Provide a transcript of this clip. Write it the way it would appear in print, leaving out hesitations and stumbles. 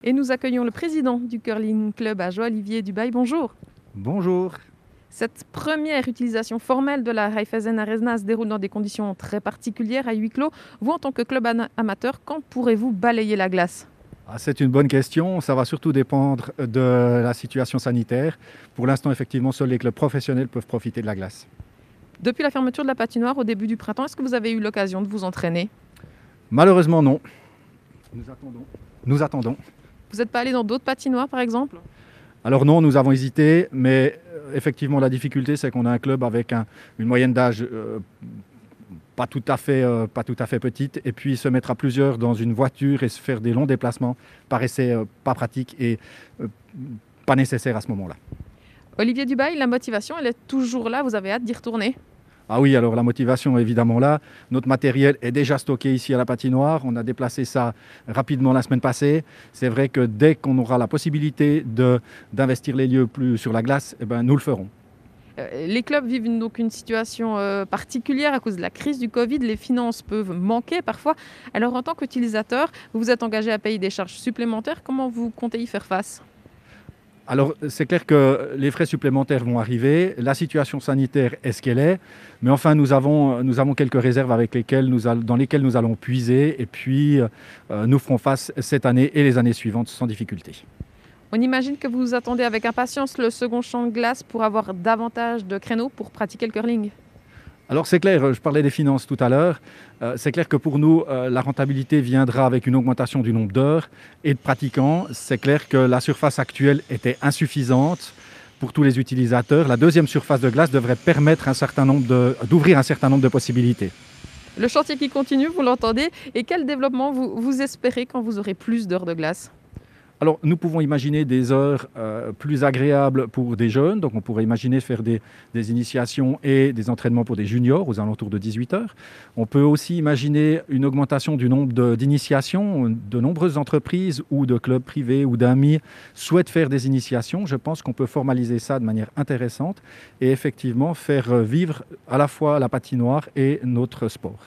Et nous accueillons le président du Curling Club à Joie-Olivier Dubaï. Bonjour. Bonjour. Cette première utilisation formelle de la Raiffeisen Arena se déroule dans des conditions très particulières à huis clos. Vous, en tant que club amateur, quand pourrez-vous balayer la glace ? C'est une bonne question. Ça va surtout dépendre de la situation sanitaire. Pour l'instant, effectivement, seuls les clubs professionnels peuvent profiter de la glace. Depuis la fermeture de la patinoire au début du printemps, est-ce que vous avez eu l'occasion de vous entraîner ? Malheureusement, non. Nous attendons. Vous n'êtes pas allé dans d'autres patinoires, par exemple ? Alors non, nous avons hésité, mais effectivement, la difficulté, c'est qu'on a un club avec une moyenne d'âge pas tout à fait petite, et puis se mettre à plusieurs dans une voiture et se faire des longs déplacements paraissait pas pratique et pas nécessaire à ce moment-là. Olivier Dubaï, la motivation, elle est toujours là, vous avez hâte d'y retourner ? Ah oui, alors la motivation est évidemment là. Notre matériel est déjà stocké ici à la patinoire. On a déplacé ça rapidement la semaine passée. C'est vrai que dès qu'on aura la possibilité d'investir les lieux plus sur la glace, nous le ferons. Les clubs vivent donc une situation particulière à cause de la crise du Covid. Les finances peuvent manquer parfois. Alors, en tant qu'utilisateur, vous vous êtes engagé à payer des charges supplémentaires. Comment vous comptez y faire face ? Alors, c'est clair que les frais supplémentaires vont arriver. La situation sanitaire est ce qu'elle est. Mais enfin, nous avons quelques réserves dans lesquelles nous allons puiser. Et puis, nous ferons face cette année et les années suivantes sans difficulté. On imagine que vous attendez avec impatience le second champ de glace pour avoir davantage de créneaux pour pratiquer le curling. Alors c'est clair, je parlais des finances tout à l'heure. C'est clair que pour nous, la rentabilité viendra avec une augmentation du nombre d'heures et de pratiquants. C'est clair que la surface actuelle était insuffisante pour tous les utilisateurs. La deuxième surface de glace devrait permettre d'ouvrir un certain nombre de possibilités. Le chantier qui continue, vous l'entendez. Et quel développement vous espérez quand vous aurez plus d'heures de glace ? Alors, nous pouvons imaginer des heures plus agréables pour des jeunes. Donc, on pourrait imaginer faire des initiations et des entraînements pour des juniors aux alentours de 18 heures. On peut aussi imaginer une augmentation du nombre d'initiations. De nombreuses entreprises ou de clubs privés ou d'amis souhaitent faire des initiations. Je pense qu'on peut formaliser ça de manière intéressante et effectivement faire vivre à la fois la patinoire et notre sport.